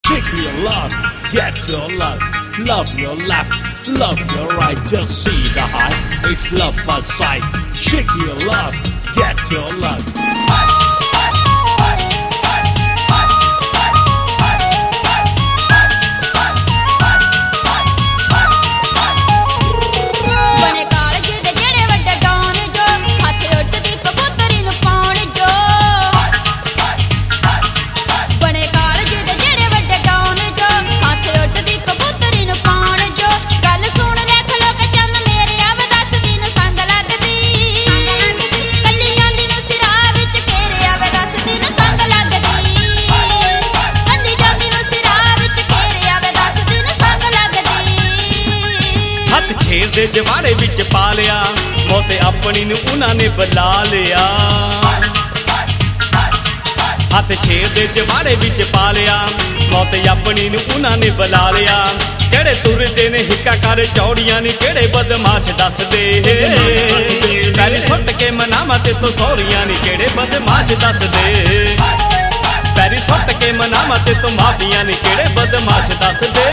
Shake your love, get your love, love your left, love your right, just see the high, it's love at sight. Shake your love, get your love. छेर दे जवाड़े विच पा लिया, मौत अपनी नूं उन्हां ने बुला लिया। हथ छेर दे जवाड़े विच पा लिया, मौत अपनी नूं उन्हां ने बुला लिया। किहड़े तुरदे ने हिक्का कर चौड़ियां नी, किहड़े बदमाश दस दे पैरी सुट के मनावा ते तो सौरियां नी, किहड़े बदमाश दस दे पैरी सुट के मनावा ते तो माफियां नी, किहड़े बदमाश दस दे।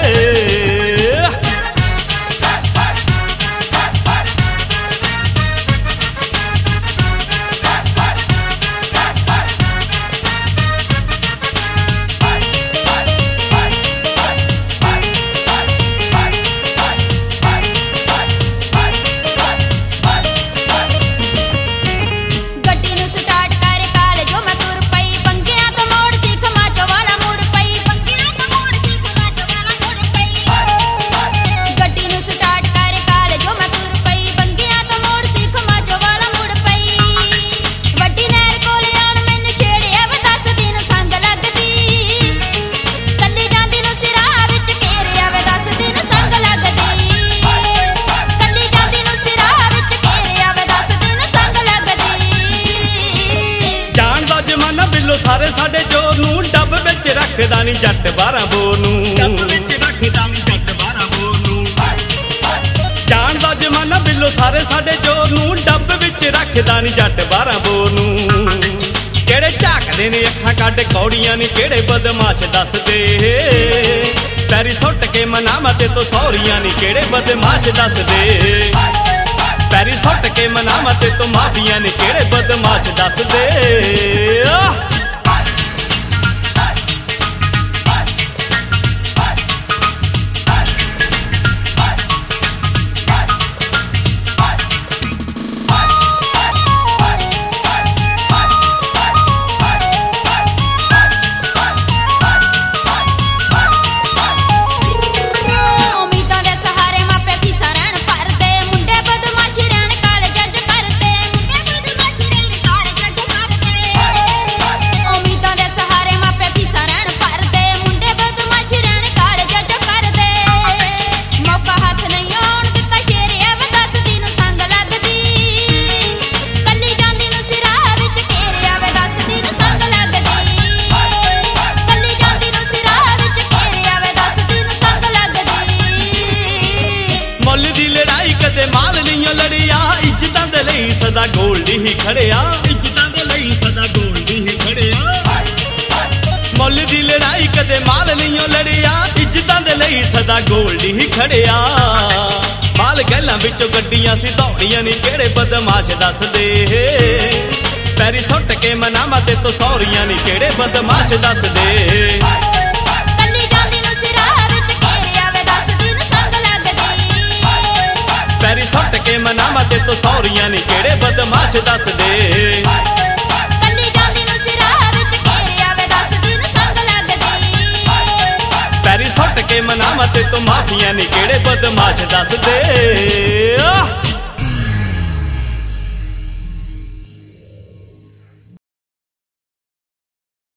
सारे साडे चोर नूं डब विच रखदा नी जट 12 बोर नूं, डब विच रखदा नी जट 12 बोर नूं। जानदा जमाना बिल्लो सारे साडे चोर नूं डब विच रखदा नी जट 12 बोर नूं। किहड़े झाकदे ने अखां कढ कौड़ियां नी, किहड़े बदमाश दस दे पैरी सुट के मनावा ते तो सौरियां नी, किहड़े बदमाश दस दे पैरी सुट के मनावा ते तो माफियां नी, किहड़े बदमाश दस दे। मुल दी लड़ाई कदे माल नहीं लड़िया, इज्जतां दे लई सदा गोल्डी ही खड़िया, इज्जतां दे लई सदा गोल्डी ही खड़िया। मुल दी लड़ाई कदे माल नहीं लड़िया, इज्जतां दे लई सदा गोल्डी ही खड़िया। माल गैलां विचों गड्डियां सी दौड़ियां नी, किहड़े बदमाश दस दे पैरी सुट के मनावा ते तो सौरियां नी, किहड़े बदमाश दस दे पैरी सुट के मनावा ते तो सौरियां नी, किहड़े बदमाश दस दे पैरी सुट के मनावा ते तो माफियां नी, किहड़े बदमाश दस दे।